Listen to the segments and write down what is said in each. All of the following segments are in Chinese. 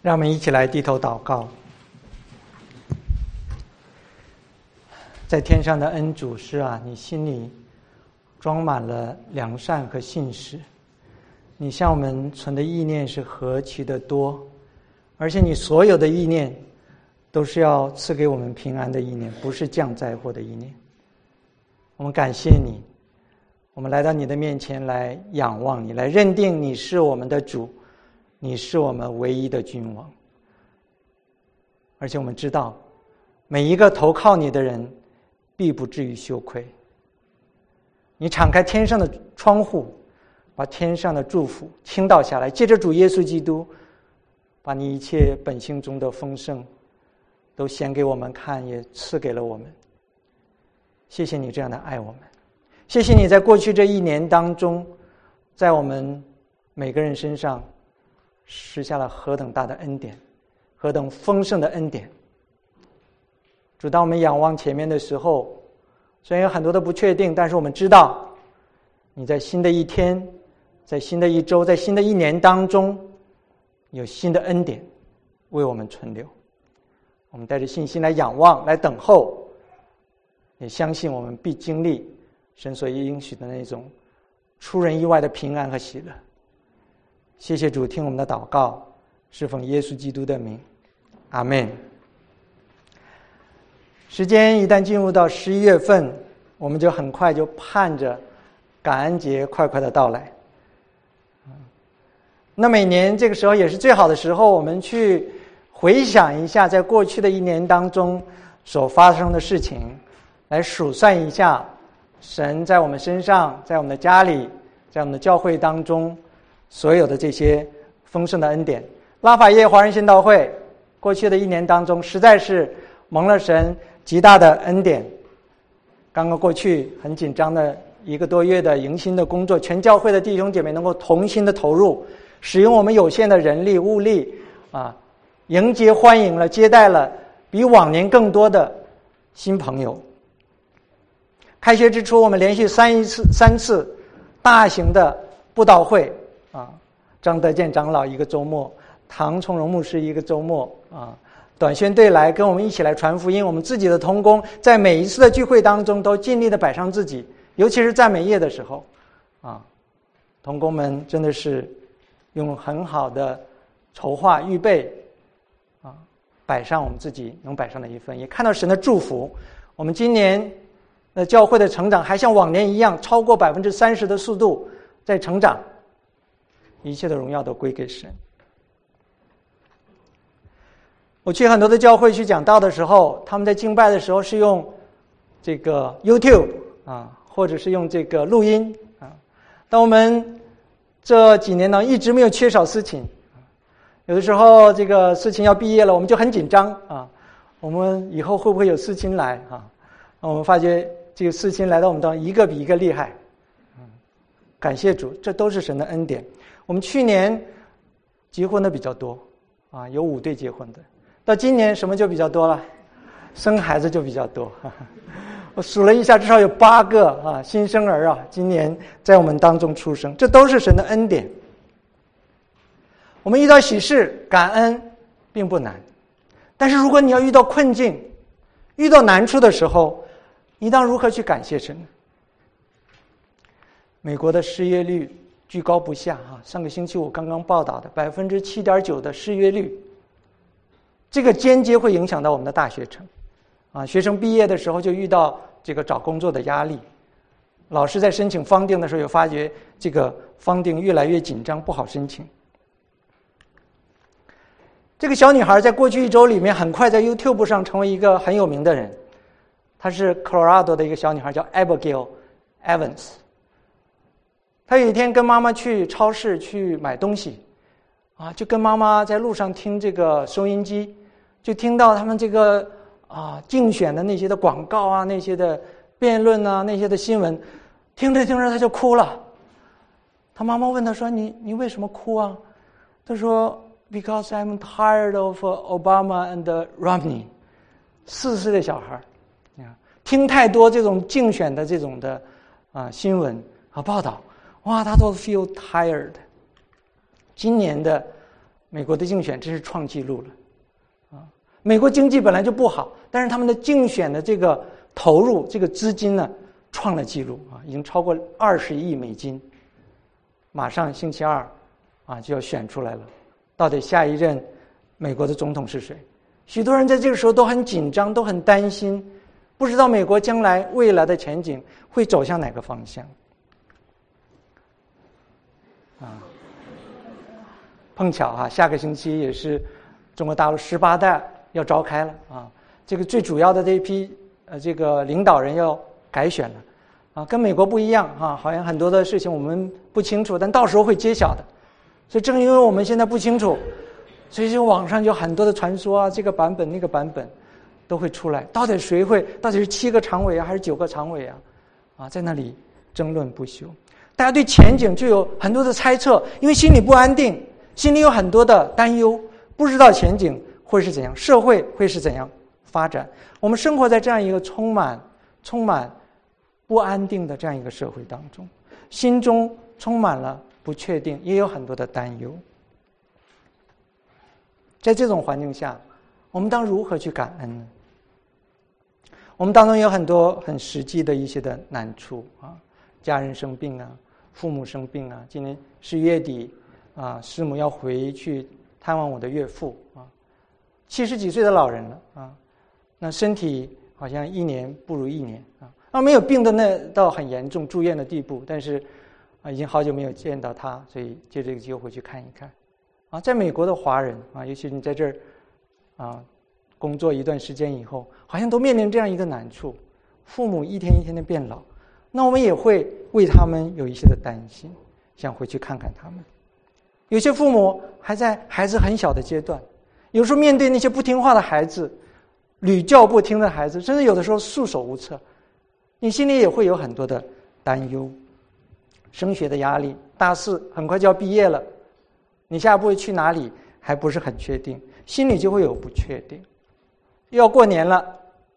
让我们一起来低头祷告。在天上的恩主是啊，你心里装满了良善和信实，你向我们存的意念是何其的多，而且你所有的意念都是要赐给我们平安的意念，不是降灾祸的意念。我们感谢你，我们来到你的面前来仰望你，来认定你是我们的主，你是我们唯一的君王。而且我们知道每一个投靠你的人必不至于羞愧。你敞开天上的窗户，把天上的祝福倾倒下来，借着主耶稣基督，把你一切本性中的丰盛都显给我们看，也赐给了我们。谢谢你这样的爱我们，谢谢你在过去这一年当中，在我们每个人身上施下了何等大的恩典，何等丰盛的恩典。主，当我们仰望前面的时候，虽然有很多的不确定，但是我们知道你在新的一天，在新的一周，在新的一年当中有新的恩典为我们存留。我们带着信心来仰望，来等候，也相信我们必经历神所应许的那种出人意外的平安和喜乐。谢谢主，听我们的祷告，是奉耶稣基督的名，阿们。时间一旦进入到11月份，我们就很快就盼着感恩节快快的到来。那每年这个时候也是最好的时候，我们去回想一下在过去的一年当中所发生的事情，来数算一下神在我们身上，在我们的家里，在我们的教会当中所有的这些丰盛的恩典。拉法叶华人宣道会过去的一年当中实在是蒙了神极大的恩典。刚刚过去很紧张的1个多月的迎新的工作，全教会的弟兄姐妹能够同心的投入，使用我们有限的人力物力迎接欢迎了接待了比往年更多的新朋友。开学之初，我们连续三次大型的布道会张德建长老1个周末，唐从容牧师1个周末短宣队来跟我们一起来传福音。我们自己的同工在每一次的聚会当中都尽力的摆上自己，尤其是赞美夜的时候同工们真的是用很好的筹划预备摆上我们自己能摆上的一份，也看到神的祝福。我们今年教会的成长还像往年一样，超过30%的速度在成长，一切的荣耀都归给神。我去很多的教会去讲道的时候，他们在敬拜的时候是用这个 YouTube 或者是用这个录音但我们这几年呢一直没有缺少司琴。有的时候这个司琴要毕业了，我们就很紧张我们以后会不会有司琴来我们发觉这个司琴来到我们当中一个比一个厉害感谢主，这都是神的恩典。我们去年结婚的比较多有5对结婚的，到今年什么就比较多了？生孩子就比较多我数了一下，至少有8个新生儿今年在我们当中出生，这都是神的恩典。我们遇到喜事感恩并不难，但是如果你要遇到困境，遇到难处的时候，你当如何去感谢神？美国的失业率居高不下上个星期我刚刚报道的 7.9% 的失业率，这个间接会影响到我们的大学城学生毕业的时候就遇到这个找工作的压力，老师在申请funding的时候有发觉这个funding越来越紧张，不好申请。这个小女孩在过去1周里面很快在 YouTube 上成为一个很有名的人，她是 Colorado 的一个小女孩，叫 Abigail Evans。 她有一天跟妈妈去超市去买东西就跟妈妈在路上听这个收音机，就听到他们这个竞选的那些的广告那些的辩论那些的新闻，听着听着她就哭了。她妈妈问她说你为什么哭她说Because I'm tired of Obama and Romney。 4岁的小孩听太多这种竞选的这种的新闻报道，他都 feel tired。 今年的美国的竞选真是创纪录了，美国经济本来就不好，但是他们的竞选的这个投入这个资金呢创了纪录已经超过20亿美金，马上星期二就要选出来了，到底下一任美国的总统是谁？许多人在这个时候都很紧张，都很担心，不知道美国将来未来的前景会走向哪个方向碰巧下个星期也是中国大陆18大要召开了这个最主要的这一批这个领导人要改选了跟美国不一样好像很多的事情我们不清楚，但到时候会揭晓的。所以正因为我们现在不清楚，所以就网上有很多的传说这个版本那个版本都会出来，到底谁会，到底是7个常委还是9个常委在那里争论不休。大家对前景就有很多的猜测，因为心里不安定，心里有很多的担忧，不知道前景会是怎样，社会会是怎样发展。我们生活在这样一个充满不安定的这样一个社会当中，心中充满了不确定，也有很多的担忧。在这种环境下，我们当如何去感恩呢？我们当中有很多很实际的一些的难处家人生病父母生病今年11月底师母要回去探望我的岳父70几岁的老人了那身体好像1年不如1年没有病的那到很严重住院的地步，但是已经好久没有见到他，所以借这个机会回去看一看在美国的华人尤其你在这儿工作一段时间以后，好像都面临这样一个难处，父母一天一天的变老，那我们也会为他们有一些的担心，想回去看看他们。有些父母还在孩子很小的阶段，有时候面对那些不听话的孩子，屡教不听的孩子，甚至有的时候束手无策，你心里也会有很多的担忧。升学的压力，大4很快就要毕业了，你下一步去哪里还不是很确定，心里就会有不确定。又要过年了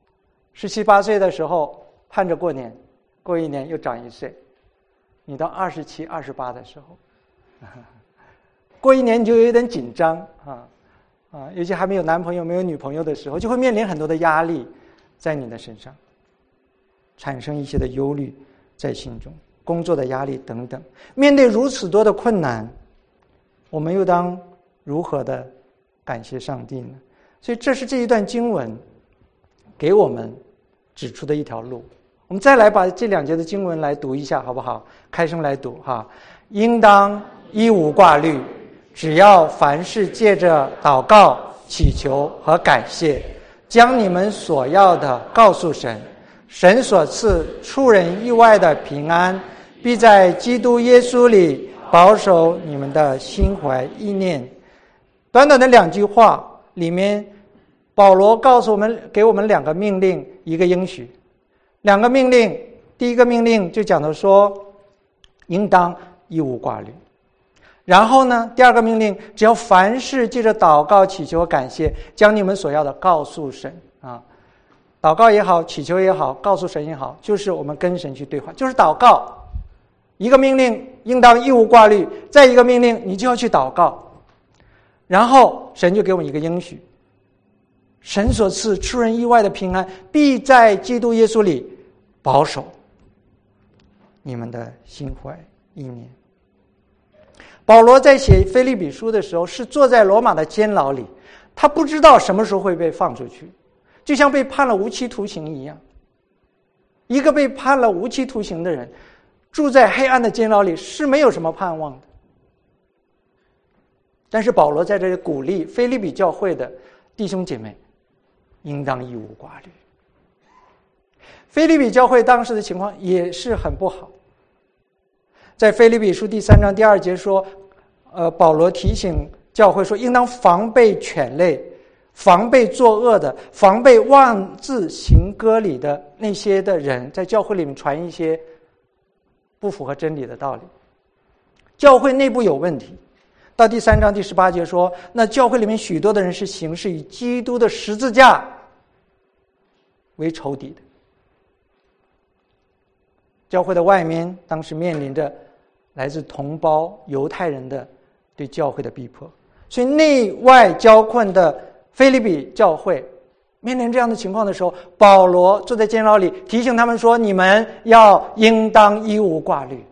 ，17、18岁的时候盼着过年，过1年又长1岁，你到27、28的时候过1年你就有点紧张尤其还没有男朋友没有女朋友的时候，就会面临很多的压力在你的身上，产生一些的忧虑在心中，工作的压力等等。面对如此多的困难，我们又当如何的感谢上帝呢？所以这是这一段经文给我们指出的一条路。我们再来把这2节的经文来读一下好不好？开声来读应当一无挂虑，只要凡事借着祷告、祈求和感谢，将你们所要的告诉神，神所赐出人意外的平安，必在基督耶稣里保守你们的心怀意念。短短的2句话里面，保罗告诉我们，给我们2个命令，一个应许。2个命令，第一个命令就讲到说，应当一无挂虑。然后呢，第2个命令，只要凡事借着祷告、祈求和感谢，将你们所要的告诉神祷告也好，祈求也好，告诉神也好，就是我们跟神去对话，就是祷告。一个命令应当一无挂虑，再一个命令你就要去祷告。然后神就给我们一个应许，神所赐出人意外的平安，必在基督耶稣里保守你们的心怀意念。保罗在写腓立比书的时候，是坐在罗马的监牢里，他不知道什么时候会被放出去，就像被判了无期徒刑一样。一个被判了无期徒刑的人，住在黑暗的监牢里是没有什么盼望的。但是保罗在这里鼓励腓立比教会的弟兄姐妹，应当一无挂虑。腓立比教会当时的情况也是很不好，在腓立比书第3章第2节说，保罗提醒教会说，应当防备犬类，防备作恶的，防备妄自行割礼的那些的人，在教会里面传一些不符合真理的道理。教会内部有问题。到第3章第18节说，那教会里面许多的人是行事以基督的十字架为仇敌的。教会的外面当时面临着来自同胞犹太人的对教会的逼迫， 所以内外交困的腓立比教会面临这样的情况的时候，保罗坐在监牢里提醒他们说，你们要应当一无挂虑。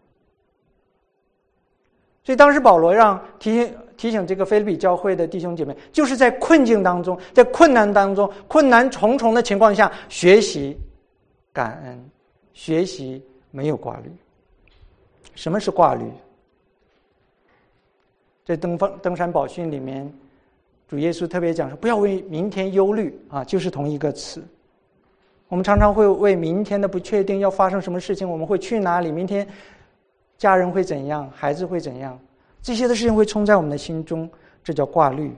所以当时保罗让提醒这个腓立比教会的弟兄姐妹，就是在困境当中，在困难当中，困难重重的情况下，学习感恩，学习没有挂虑。什么是挂虑？在登山宝训里面，主耶稣特别讲说，不要为明天忧虑啊，就是同一个词。我们常常会为明天的不确定要发生什么事情，我们会去哪里，明天家人会怎样，孩子会怎样，这些的事情会冲在我们的心中，这叫挂虑。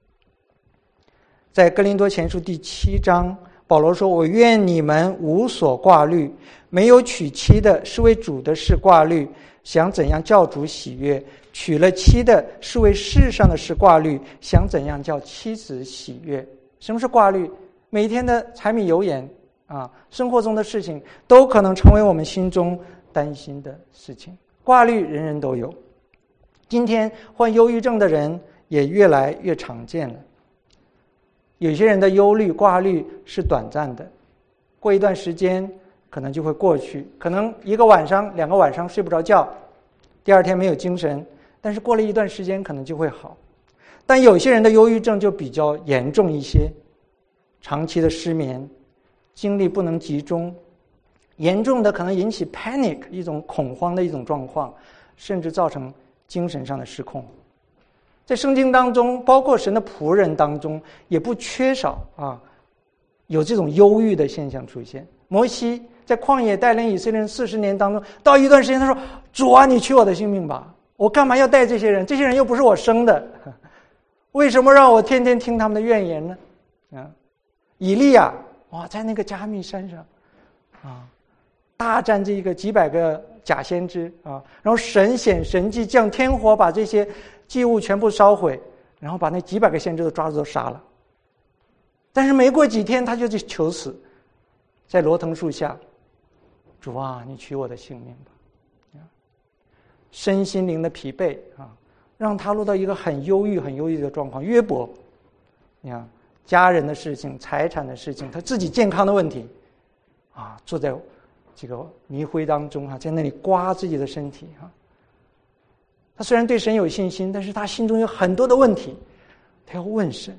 在哥林多前书第7章，保罗说，我愿你们无所挂虑，没有娶妻的是为主的事挂虑，想怎样叫主喜悦；娶了妻的是为世上的事挂虑，想怎样叫妻子喜悦。什么是挂虑？每一天的柴米油盐啊，生活中的事情都可能成为我们心中担心的事情。挂虑人人都有，今天患忧郁症的人也越来越常见了。有些人的忧虑挂虑是短暂的，过一段时间可能就会过去，可能1个晚上2个晚上睡不着觉，第二天没有精神，但是过了一段时间可能就会好。但有些人的忧郁症就比较严重一些，长期的失眠，精力不能集中，严重的可能引起 panic 一种恐慌的一种状况，甚至造成精神上的失控。在圣经当中，包括神的仆人当中，也不缺少有这种忧郁的现象出现。摩西在旷野带领以色列人40年当中，到一段时间他说，主啊，你取我的性命吧，我干嘛要带这些人，这些人又不是我生的，为什么让我天天听他们的怨言呢？以利亚在那个加密山上大战这个几百个假先知然后神显神迹，降天火把这些祭物全部烧毁，然后把那几百个先知都抓住都杀了。但是没过几天他就去求死，在罗藤树下，主啊，你取我的性命吧。身心灵的疲惫让他落到一个很忧郁的状况。约伯，你看家人的事情、财产的事情，他自己健康的问题坐在这个泥灰当中在那里刮自己的身体他虽然对神有信心，但是他心中有很多的问题，他要问神。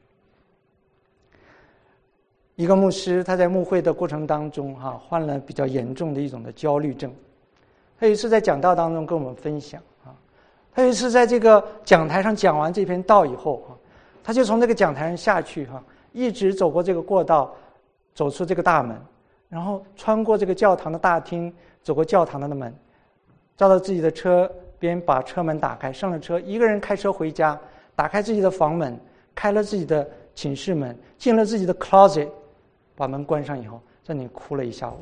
一个牧师他在牧会的过程当中患了比较严重的一种的焦虑症。他有一次在讲道当中跟我们分享他有一次在这个讲台上讲完这篇道以后他就从这个讲台上下去一直走过这个过道，走出这个大门，然后穿过这个教堂的大厅，走过教堂的门，照到自己的车边，把车门打开，上了车，一个人开车回家，打开自己的房门，开了自己的寝室门，进了自己的 closet， 把门关上以后，在那里哭了一下午。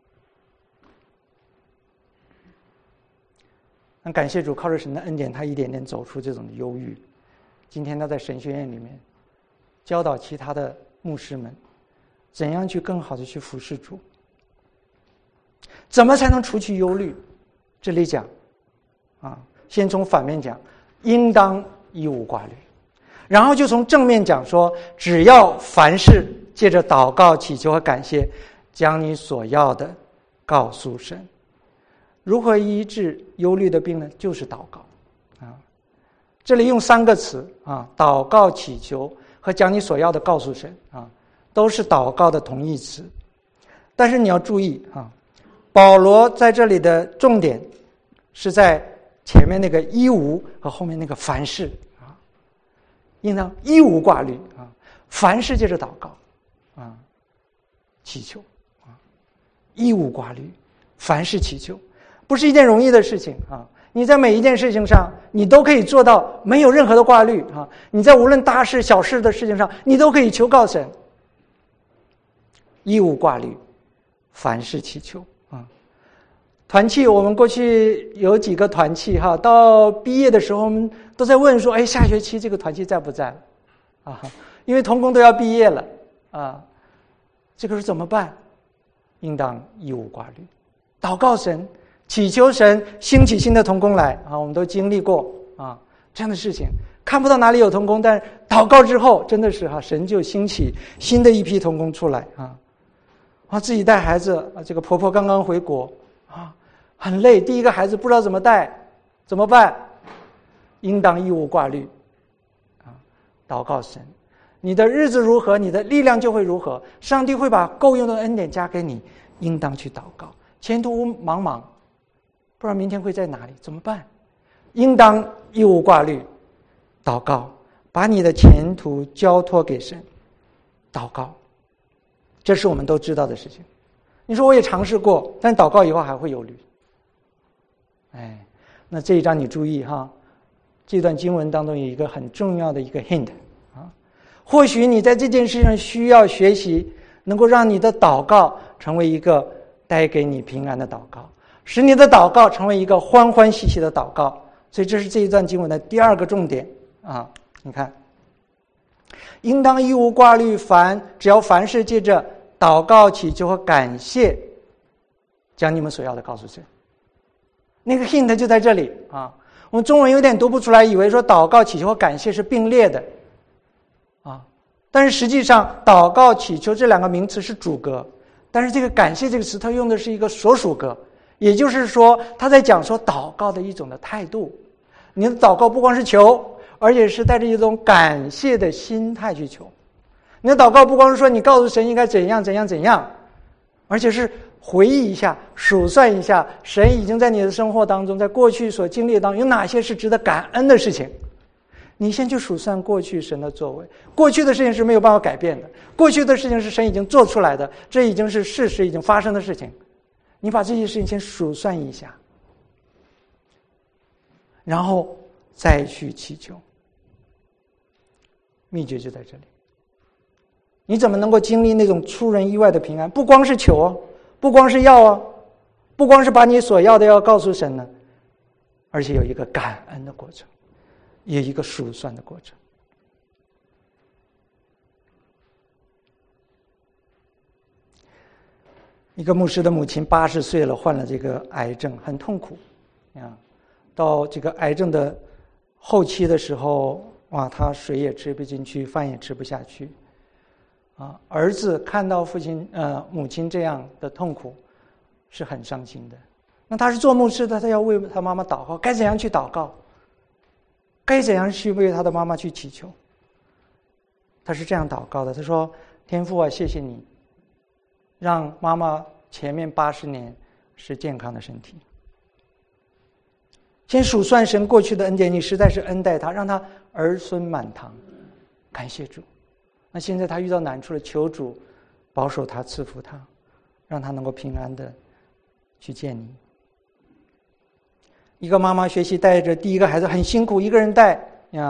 很感谢主，靠着神的恩典，他一点点走出这种忧郁。今天他在神学院里面教导其他的牧师们怎样去更好的去服侍主，怎么才能除去忧虑。这里讲先从反面讲，应当一无挂虑，然后就从正面讲说，只要凡事借着祷告、祈求和感谢，将你所要的告诉神。如何医治忧虑的病呢？就是祷告这里用3个词祷告、祈求和将你所要的告诉神都是祷告的同义词。但是你要注意保罗在这里的重点是在前面那个一无和后面那个凡事应当一无挂虑凡事借着祷告祈求一无挂虑，凡事祈求，不是一件容易的事情你在每一件事情上你都可以做到没有任何的挂虑你在无论大事小事的事情上你都可以求告神，一无挂虑，凡事祈求团契我们过去有几个团契到毕业的时候我们都在问说下学期这个团契在不在因为同工都要毕业了这个是怎么办？应当一无挂虑，祷告神，祈求神兴起新的同工来我们都经历过这样的事情， 看不到哪里有同工，但是祷告之后真的是神就兴起新的一批同工出来自己带孩子这个婆婆刚刚回国很累，第一个孩子不知道怎么带，怎么办？应当义无挂虑祷告神，你的日子如何，你的力量就会如何，上帝会把够用的恩典加给你，应当去祷告。前途茫茫，不知道明天会在哪里，怎么办？应当义无挂虑祷告，把你的前途交托给神，祷告，这是我们都知道的事情。你说我也尝试过，但祷告以后还会忧虑。那这一章你注意这段经文当中有一个很重要的一个 hint 或许你在这件事上需要学习，能够让你的祷告成为一个带给你平安的祷告，使你的祷告成为一个欢欢喜喜的祷告。所以这是这一段经文的第二个重点你看，应当义无挂虑，只要凡事借着祷告祈求和感谢，将你们所要的告诉神。那个 hint 就在这里我们中文有点读不出来，以为说祷告祈求和感谢是并列的但是实际上祷告祈求这两个名词是主格，但是这个感谢这个词它用的是一个所属格，也就是说他在讲说祷告的一种的态度。你的祷告不光是求，而且是带着一种感谢的心态去求。你的祷告不光是说你告诉神应该怎样怎样怎样，而且是回忆一下，数算一下神已经在你的生活当中，在过去所经历的当中有哪些是值得感恩的事情。你先去数算过去神的作为，过去的事情是没有办法改变的，过去的事情是神已经做出来的，这已经是事实，已经发生的事情。你把这些事情先数算一下，然后再去祈求。秘诀就在这里。你怎么能够经历那种出人意外的平安？不光是求不光是要不光是把你所要的要告诉神呢，而且有一个感恩的过程，有一个数算的过程。一个牧师的母亲80岁了，患了这个癌症，很痛苦到这个癌症的后期的时候他水也吃不进去，饭也吃不下去儿子看到母亲这样的痛苦是很伤心的。那他是做牧师的，他要为他妈妈祷告，该怎样去祷告，该怎样去为他的妈妈去祈求。他是这样祷告的，他说，天父谢谢你让妈妈前面80年是健康的身体。先数算神过去的恩典，你实在是恩待他，让他儿孙满堂，感谢主。那现在他遇到难处了，求主保守他，赐福他，让他能够平安的去见你。一个妈妈学习带着第一个孩子很辛苦，一个人带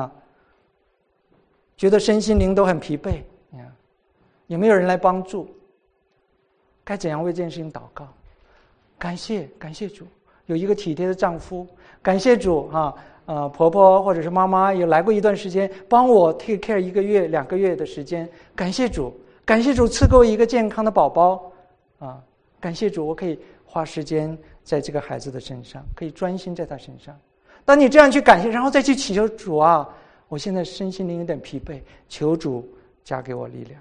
觉得身心灵都很疲惫有没有人来帮助？该怎样为这件事情祷告？感谢主有一个体贴的丈夫，感谢主婆婆或者是妈妈也来过一段时间帮我 take care 1个月2个月的时间，感谢主赐给我一个健康的宝宝感谢主我可以花时间在这个孩子的身上，可以专心在他身上。当你这样去感谢，然后再去祈求主我现在身心灵有点疲惫，求主加给我力量。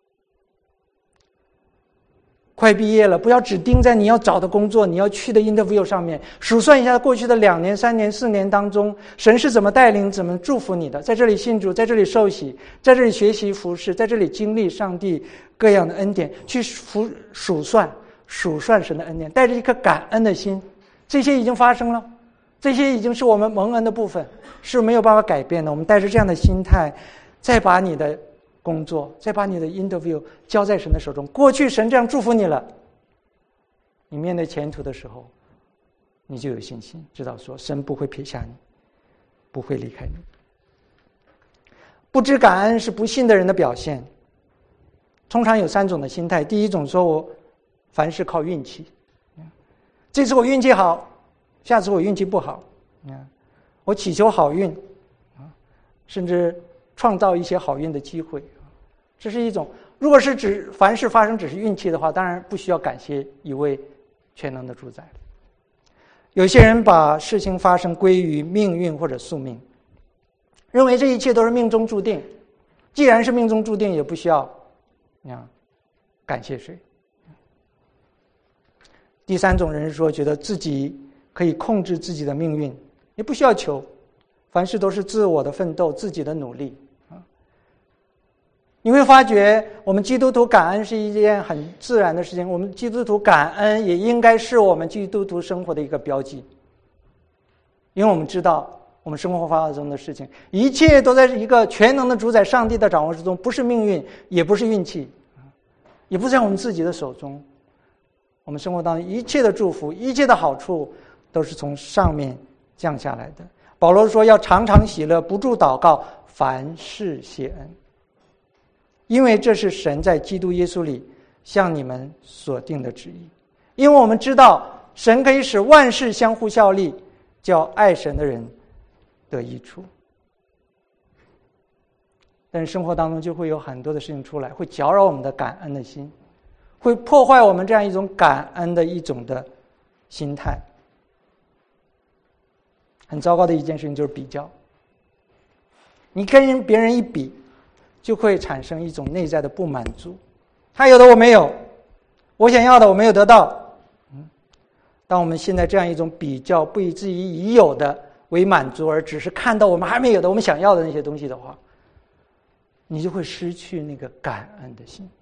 快毕业了，不要只盯在你要找的工作，你要去的 interview 上面，数算一下过去的2年3年4年当中神是怎么带领怎么祝福你的，在这里信主，在这里受洗，在这里学习服事，在这里经历上帝各样的恩典，去数算神的恩典，带着一颗感恩的心。这些已经发生了，这些已经是我们蒙恩的部分，是没有办法改变的。我们带着这样的心态，再把你的工作，再把你的 interview 交在神的手中。过去神这样祝福你了，你面对前途的时候，你就有信心，知道说神不会撇下你，不会离开你。不知感恩是不信的人的表现。通常有3种的心态。第一种说，我凡事靠运气，这次我运气好，下次我运气不好，我祈求好运甚至创造一些好运的机会。这是一种，如果是指凡事发生只是运气的话，当然不需要感谢一位全能的主宰。有些人把事情发生归于命运或者宿命， 认为这一切都是命中注定。既然是命中注定，也不需要感谢谁。第三种人是说，觉得自己可以控制自己的命运，也不需要求，凡事都是自我的奋斗，自己的努力。你会发觉，我们基督徒感恩是一件很自然的事情，我们基督徒感恩也应该是我们基督徒生活的一个标记。因为我们知道，我们生活发生的事情，一切都在一个全能的主宰上帝的掌握之中，不是命运，也不是运气，也不在我们自己的手中。我们生活当中一切的祝福，一切的好处，都是从上面降下来的。保罗说，要常常喜乐，不住祷告，凡事谢恩，因为这是神在基督耶稣里向你们所定的旨意。因为我们知道，神可以使万事相互效力，叫爱神的人得益处。但是生活当中就会有很多的事情出来，会搅扰我们的感恩的心，会破坏我们这样一种感恩的一种的心态。很糟糕的一件事情就是比较，你跟别人一比，就会产生一种内在的不满足，他有的我没有，我想要的我没有得到。当我们现在这样一种比较，不以自己已有的为满足，而只是看到我们还没有的我们想要的那些东西的话，你就会失去那个感恩的心。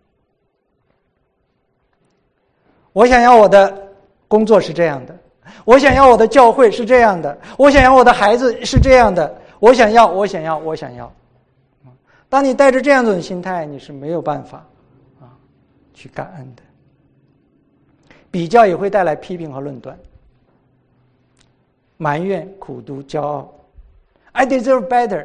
我想要我的工作是这样的，我想要我的教会是这样的，我想要我的孩子是这样的，我想要。当你带着这样一种心态，你是没有办法去感恩的。比较也会带来批评和论断，埋怨、苦毒、骄傲 I deserve better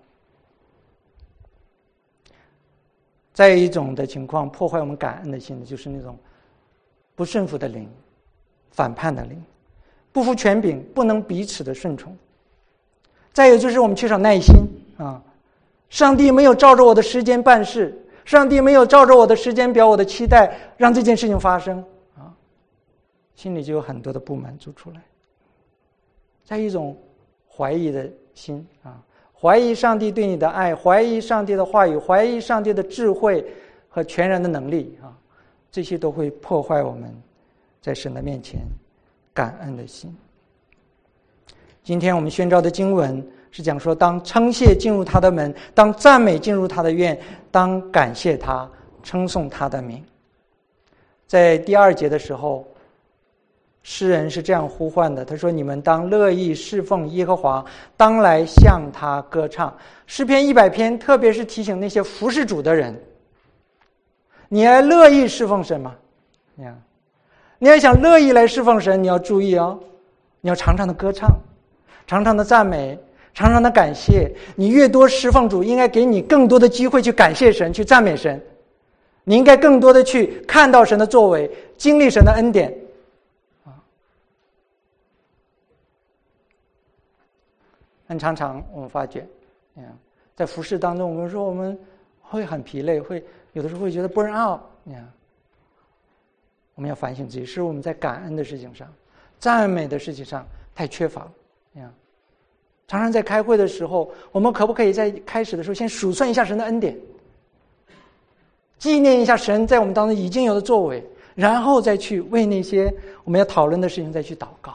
再有一种的情况破坏我们感恩的心的，就是那种不顺服的灵，反叛的灵，不服权柄，不能彼此的顺从。再有就是我们缺少耐心上帝没有照着我的时间办事，上帝没有照着我的时间表，我的期待让这件事情发生心里就有很多的不满足出来。再一种怀疑的心怀疑上帝对你的爱，怀疑上帝的话语，怀疑上帝的智慧和全然的能力这些都会破坏我们在神的面前感恩的心。今天我们宣召的经文是讲说，当称谢进入他的门，当赞美进入他的院，当感谢他，称颂他的名。在第2节的时候，诗人是这样呼唤的，他说，你们当乐意侍奉耶和华，当来向他歌唱。诗篇100篇特别是提醒那些服侍主的人，你还乐意侍奉神吗？你要想乐意来侍奉神，你要注意你要常常的歌唱，常常的赞美，常常的感谢。你越多侍奉主，应该给你更多的机会去感谢神，去赞美神。你应该更多的去看到神的作为，经历神的恩典很常常我们发觉在服事当中，我们说我们会很疲累，会有的时候会觉得 burn out 我们要反省自己，是我们在感恩的事情上，赞美的事情上太缺乏了常常在开会的时候，我们可不可以在开始的时候先数算一下神的恩典，纪念一下神在我们当中已经有的作为，然后再去为那些我们要讨论的事情再去祷告。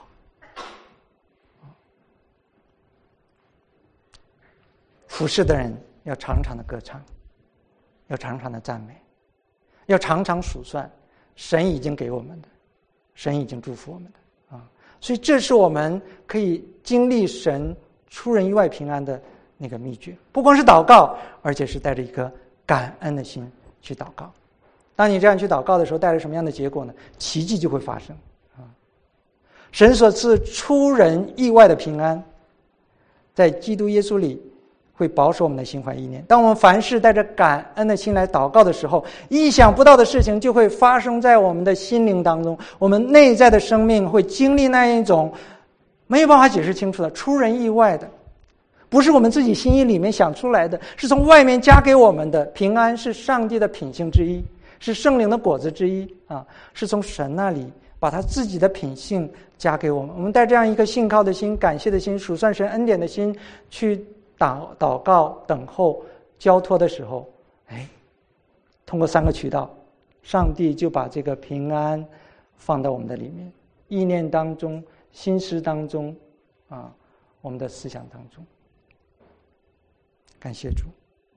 服侍的人要常常的歌唱，要常常的赞美，要常常数算神已经给我们的，神已经祝福我们的所以这是我们可以经历神出人意外平安的那个秘诀。不光是祷告，而且是带着一颗感恩的心去祷告。当你这样去祷告的时候，带来什么样的结果呢？奇迹就会发生神所赐出人意外的平安，在基督耶稣里会保守我们的心怀意念。当我们凡事带着感恩的心来祷告的时候，意想不到的事情就会发生在我们的心灵当中，我们内在的生命会经历那一种没有办法解释清楚的出人意外的，不是我们自己心意里面想出来的，是从外面加给我们的平安，是上帝的品性之一，是圣灵的果子之一是从神那里把他自己的品性加给我们。我们带这样一个信靠的心、感谢的心、数算神恩典的心去祷告、等候、交托的时候，通过3个渠道，上帝就把这个平安放到我们的里面，意念当中、心思当中我们的思想当中。感谢主。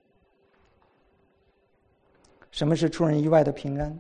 什么是出人意外的平安？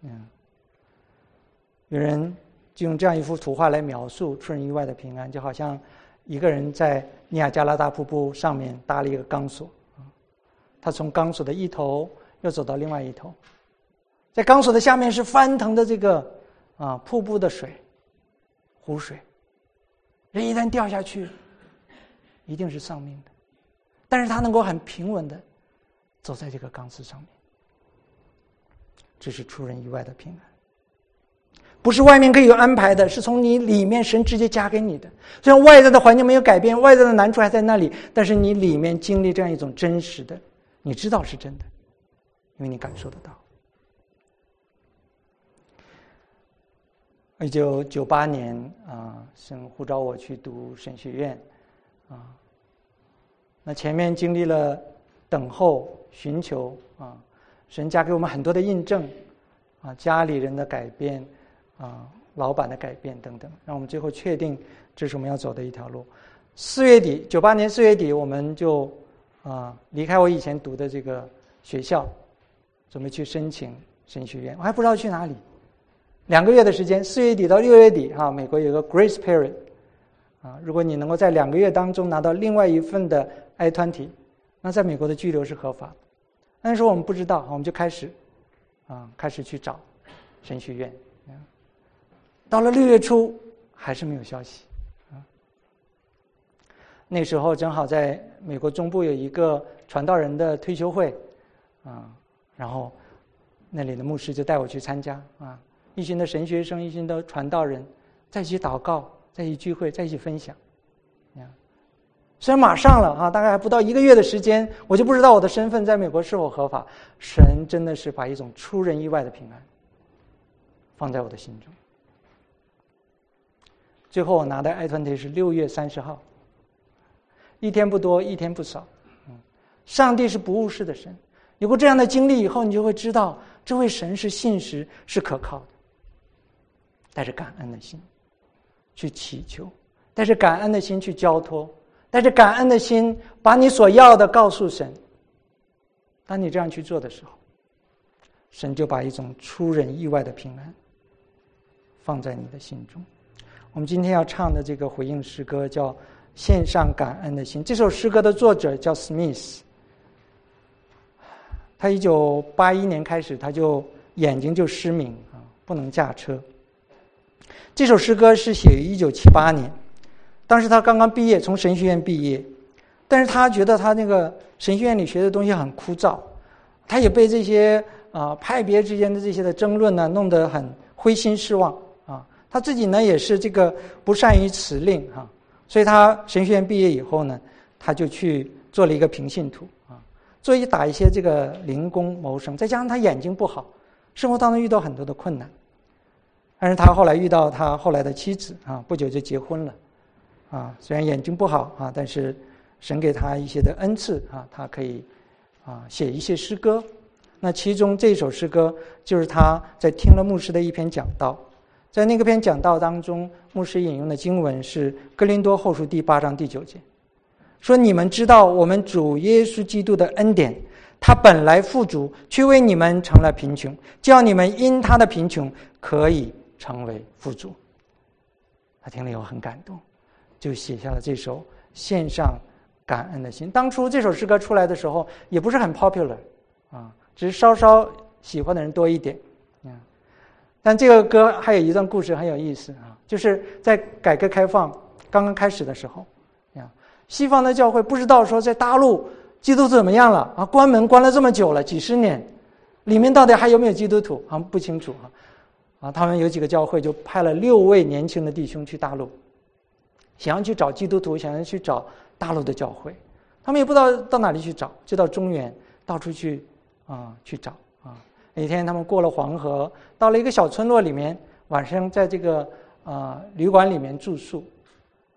有人就用这样一幅图画来描述出人意外的平安，就好像一个人在尼亚加拉大瀑布上面搭了一个钢索，他从钢索的一头又走到另外一头，在钢索的下面是翻腾的这个瀑布的水，湖水，人一旦掉下去一定是丧命的，但是他能够很平稳的走在这个钢丝上面，这是出人意外的平安。不是外面可以有安排的，是从你里面神直接加给你的。虽然外在的环境没有改变，外在的难处还在那里，但是你里面经历这样一种真实的，你知道是真的，因为你感受得到。1998年神呼召我去读神学院那前面经历了等候、寻求神加给我们很多的印证家里人的改变老板的改变等等，让我们最后确定这是我们要走的一条路。4月底，98年4月底，我们就离开我以前读的这个学校，准备去申请神学院。我还不知道去哪里。2个月的时间，4月底到6月底美国有个 Grace Period 如果你能够在2个月当中拿到另外一份的 I-20， 那在美国的居留是合法的。那时候我们不知道，我们就开始去找神学院。到了6月初还是没有消息那时候正好在美国中部有一个传道人的退休会然后那里的牧师就带我去参加一群的神学生，一群的传道人在一起祷告，在一起聚会，在一起分享虽然马上了大概还不到1个月的时间，我就不知道我的身份在美国是否合法。神真的是把一种出人意外的平安放在我的心中。最后我拿的 I-20 是6月30号，一天不多，一天不少。上帝是不误事的神，有过这样的经历以后，你就会知道这位神是信实，是可靠的。带着感恩的心去祈求，带着感恩的心去交托，带着感恩的心把你所要的告诉神。当你这样去做的时候，神就把一种出人意外的平安放在你的心中。我们今天要唱的这个回应诗歌叫《献上感恩的心》，这首诗歌的作者叫 Smith， 他1981年开始他就眼睛就失明不能驾车。这首诗歌是写于1978年，当时他刚刚毕业，从神学院毕业，但是他觉得他那个神学院里学的东西很枯燥，他也被这些派别之间的这些的争论呢弄得很灰心失望他自己呢也是这个不善于辞令所以他神学院毕业以后呢，他就去做了一个平信徒打一些这个零工谋生，再加上他眼睛不好，生活当中遇到很多的困难。但是他后来遇到他后来的妻子不久就结婚了虽然眼睛不好但是神给他一些的恩赐他可以写一些诗歌。那其中这首诗歌就是他在听了牧师的一篇讲道，在那个篇讲道当中，牧师引用的经文是哥林多后书第8章第9节，说你们知道我们主耶稣基督的恩典，他本来富足，却为你们成了贫穷，叫你们因他的贫穷可以成为富足。他听了以后很感动，就写下了这首献上感恩的心。当初这首诗歌出来的时候也不是很 popular只是稍稍喜欢的人多一点但这个歌还有一段故事很有意思就是在改革开放刚刚开始的时候西方的教会不知道说在大陆基督徒怎么样了关门关了这么久了几十年，里面到底还有没有基督徒不清楚他们有几个教会就派了6位年轻的弟兄去大陆，想要去找基督徒，想要去找大陆的教会。他们也不知道到哪里去找，就到中原到处去找那天他们过了黄河，到了一个小村落里面，晚上在这个旅馆里面住宿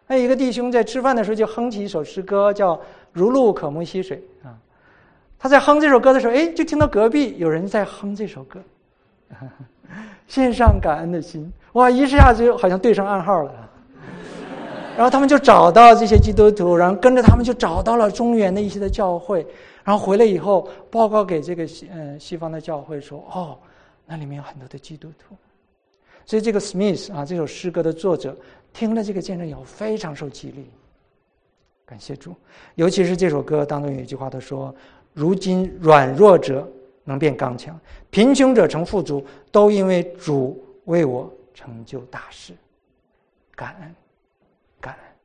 还有一个弟兄在吃饭的时候就哼起一首诗歌，叫《如露可沐溪水》啊。他在哼这首歌的时候，就听到隔壁有人在哼这首歌，献上感恩的心，哇，一下子就好像对上暗号了。然后他们就找到这些基督徒，然后跟着他们就找到了中原的一些的教会，然后回来以后报告给这个西方的教会说，那里面有很多的基督徒。所以这个 Smith 啊，这首诗歌的作者听了这个见证以后非常受激励，感谢主。尤其是这首歌当中有一句话，他说：如今软弱者能变刚强，贫穷者成富足，都因为主为我成就大事。感恩，感恩。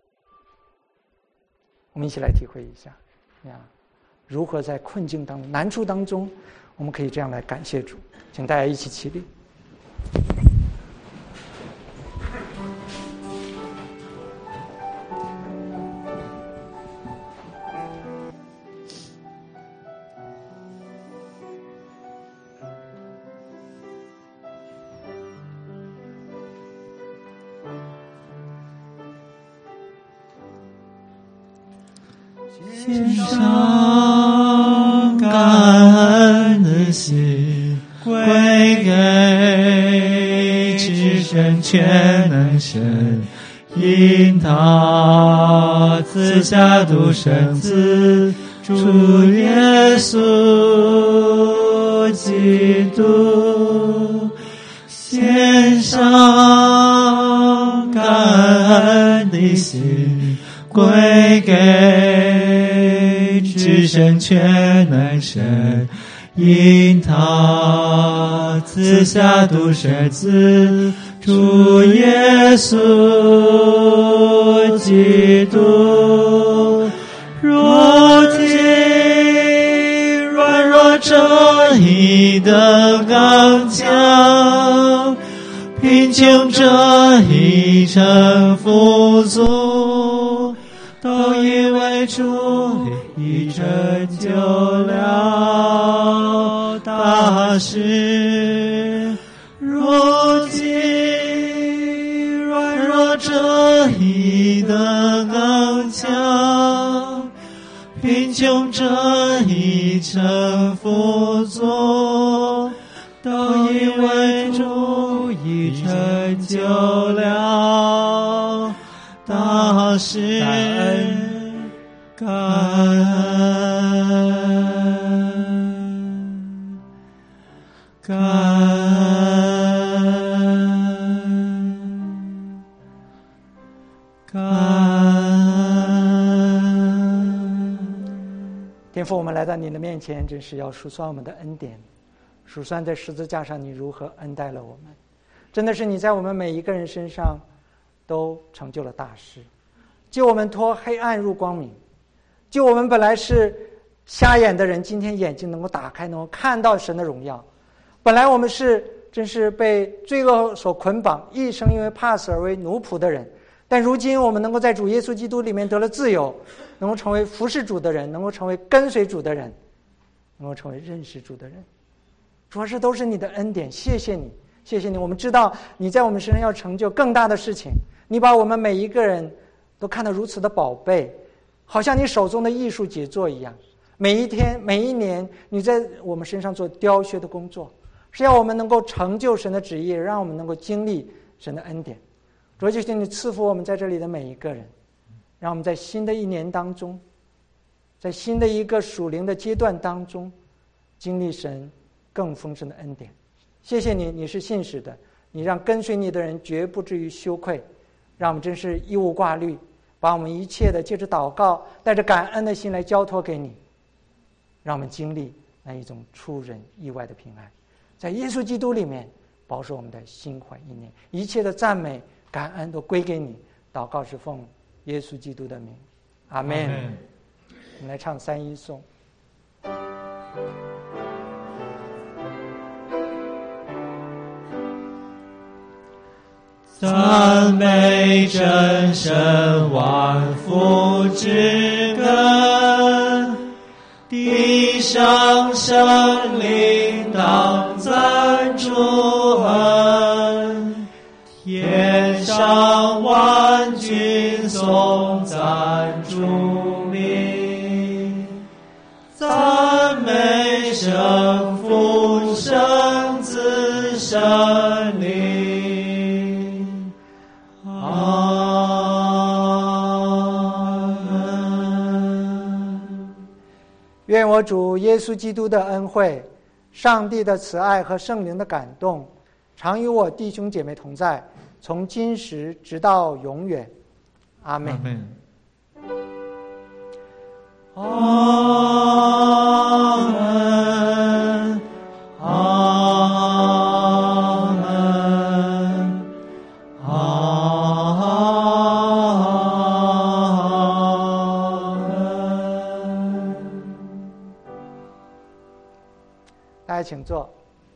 我们一起来体会一下如何在困境当中、难处当中，我们可以这样来感谢主。请大家一起起立。 献上感恩的心，归给至神全能神，因他赐下独生子主耶稣基督，献上感恩的心，归给至神全能神，因他赐下独生子主耶稣基督，如今软弱者已得刚强，贫穷者已成富足，都因为主已成就了大事。如今软弱者已得刚强，贫穷者已成富足，都因为主已成就了大事。感恩，感恩，感恩。 天父，我们来到你的面前，真是要数算我们的恩典，数算在十字架上你如何恩待了我们。真的是你在我们每一个人身上都成就了大事，救我们脱黑暗入光明，救我们本来是瞎眼的人，今天眼睛能够打开，能够看到神的荣耀。本来我们真是被罪恶所捆绑，一生因为怕死而为奴仆的人，但如今我们能够在主耶稣基督里面得了自由，能够成为服侍主的人，能够成为跟随主的人，能够成为认识主的人。主要是都是你的恩典，谢谢你，谢谢你。我们知道你在我们身上要成就更大的事情，你把我们每一个人都看得如此的宝贝，好像你手中的艺术杰作一样。每一天每一年你在我们身上做雕削的工作，是要我们能够成就神的旨意，让我们能够经历神的恩典。主，就请你赐福我们在这里的每一个人，让我们在新的一年当中，在新的一个属灵的阶段当中，经历神更丰盛的恩典。谢谢你，你是信实的，你让跟随你的人绝不至于羞愧，让我们真是一无挂虑，把我们一切的借着祷告，带着感恩的心来交托给你，让我们经历那一种出人意外的平安。在耶稣基督里面保守我们的心怀意念，一切的赞美感恩都归给你。祷告是奉耶稣基督的名，阿们。我们来唱3-1颂。 赞美真神万福之根，地上生灵当赞主恩，天上万军颂圣父、圣子、圣灵。阿门。 愿我主耶稣基督的恩惠、上帝的慈爱和圣灵的感动，常与我弟兄姐妹同在，从今时直到永远。阿们。 阿门。阿门。阿门。 大家请坐。